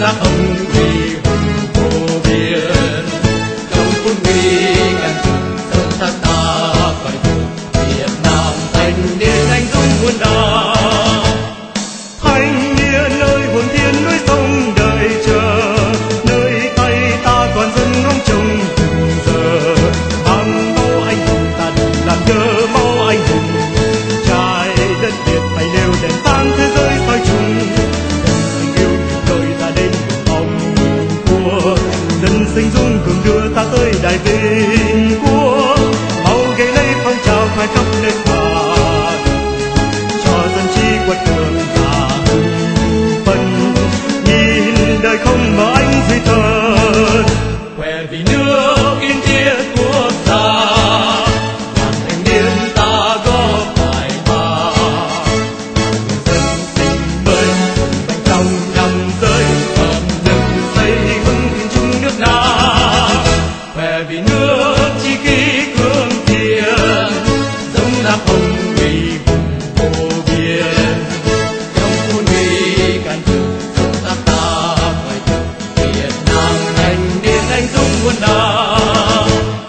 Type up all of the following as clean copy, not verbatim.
lá hồng vì hùng vô biên. Trong phút nguy ngàn trường sông thác ta phải thuộc Việt Nam thanh niên anh dũng muôn đời. Thanh niên ơi hồn thiên núi sông đợi chờ, nơi tay ta còn dân ngóng trông từng giờ. Bằng máu anh hùng ta đừng làm nhớ máu anh hùng, trái đất Việt phải nêu đèn sáng thế giới soi chung. Tình yêu đời ta đến vòng cua, dân sinh dũng cường đưa ta tới đại vinh quốc. Mau gây lấy phong trào khoe khắp nơi cả, cho dân trí quật cường và hưng phấn, nhìn đời không mở ánh duy thần. Khỏe vì nước yên thiết quốc gia, đoàn thanh niên ta góp tài ba. Dân sinh bơi mạnh trong năm giới, ẩm lực xây vững thiên chung nước Nam. Khỏe vì nước chi kỷ cương thiện, giống lá hồng vì hùng vô biên. Trong khuôn nguy can trường sông thác ta phải thuộc Việt Nam thanh niên anh dũng muôn đời.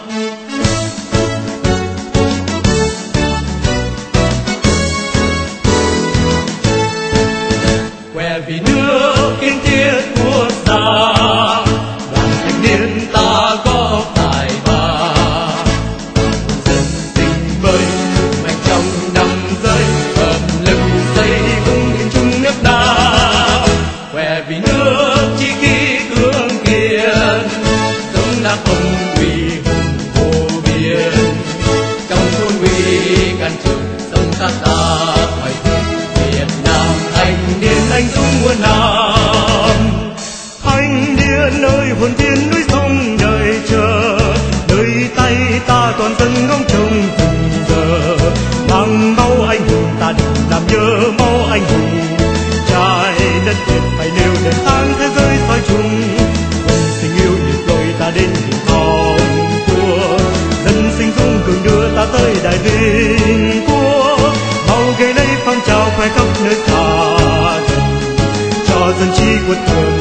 Khỏe vì nước kiên thiết quốc gia, đoàn thanh niên ta góp tài ba. Dân sinh bơi mạnh trong năm giới, ẩm lực xây vững thiên chung nước Nam. Khỏe vì nước chi kỷ cương kiên, giống lá hồng vì hùng vô biên. Trong thôn nguy can trường sông thác ta phải thuộc Việt Nam thanh niên anh dũng muôn năm. Thanh niên ơi hồn thiên núi sông đợi chờ, nơi tay ta toàn dân ngóng trông từng giờ. Bằng máu anh hùng ta đừng làm nhớ máu anh hùng, trái đất Việt phải nêu đèn sáng thế giới soi chung. Tình yêu nhiệt đôi ta đến đỉnh vòng cua, dân sinh dũng cường đưa ta tới đại vinh quốc. Mau gây lấy phong trào khoe khắp nơi cả, cho dân trí quật cường